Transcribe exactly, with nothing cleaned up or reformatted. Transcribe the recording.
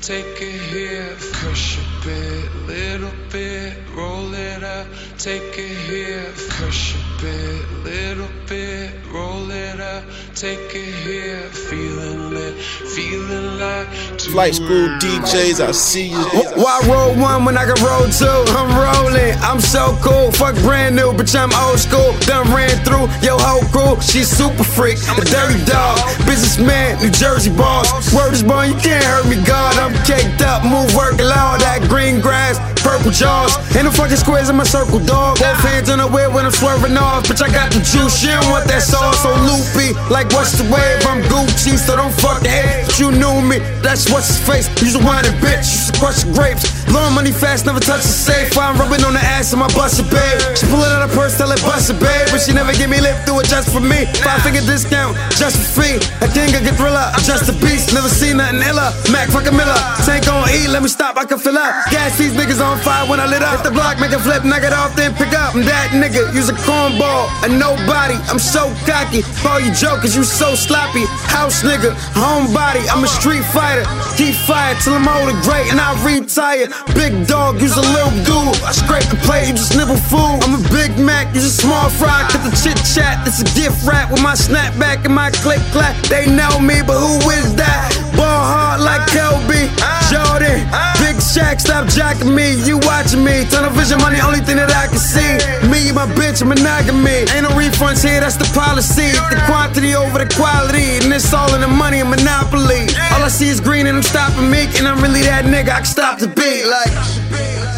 take it here, crush a bit, little bit, roll it up, take it here, crush a bit, little bit, roll it up, take it here, feeling lit, feeling like Flight School D Js, I see you. Why roll one when I can roll two? I'm rolling, I'm so cool. Fuck brand new, bitch, I'm old school. Done ran through your whole crew. She's super freak, a dirty dog, businessman, New Jersey boss. Word is born, you can't hurt me, God. I'm caked up, move, work, all that green grass, purple jaws. Ain't no fucking squares in my circle, dog. Both hands on the wheel when I'm swerving off. Bitch, I got the juice, she don't want that sauce. So loopy, like what's the wave? I'm Gucci, so don't fuck the head. But you knew me, that's what's his face. You's a whining bitch, used to crush the grapes. Blowing money fast, never touch the safe. I'm rubbing on the ass of my busted babe. She pull it out of her purse, tell it bust it, babe. But she never give me lip, do it just for me. Five finger discount, just for free. A king of thriller, I'm just a beast. Never seen nothing iller. Mac fucking Miller, tank on E, let me stop, I can fill up. Gas these niggas on fire when I lit up. Hit the block, make a flip, knock it off, then pick up. I'm that nigga, use a cornball, a nobody. I'm so cocky, all you jokers, you so sloppy. House nigga, homebody, I'm a street fighter. Keep fire till I'm old and great and I retire. Big dog, use a little dude. I scrape the plate, you just nibble food. I'm a Big Mac, use a small fry. Cut the chit chat, it's a gift wrap with my snapback and my click clap. They know me, but who is that? Ball hard like Kobe, Jordan, Big Shaq, stop jacking me. You watching me, tunnel vision money, only thing that I can see. Me, my bitch, monogamy. Ain't no refunds here, that's the policy. The quantity over the quality, and it's all in the money, a monopoly. All I see is green and I'm stopping me, and I'm really that nigga, I can stop the beat like